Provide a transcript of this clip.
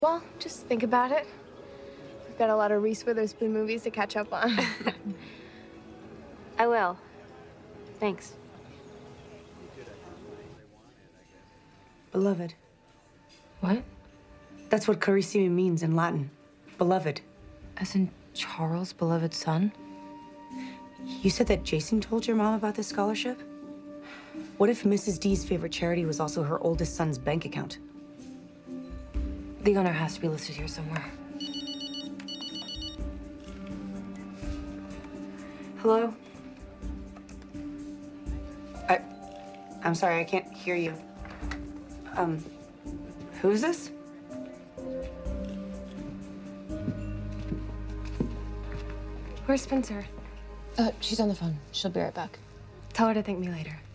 Well, just think about it. We've got a lot of Reese Witherspoon movies to catch up on. I will. Thanks. Beloved. What? That's what carissimi means in Latin. Beloved. As in Charles' beloved son? You said that Jason told your mom about this scholarship? What if Mrs. D's favorite charity was also her oldest son's bank account? The owner has to be listed here somewhere. Hello? I'm sorry, I can't hear you. Who's this? Where's Spencer? She's on the phone. She'll be right back. Tell her to thank me later.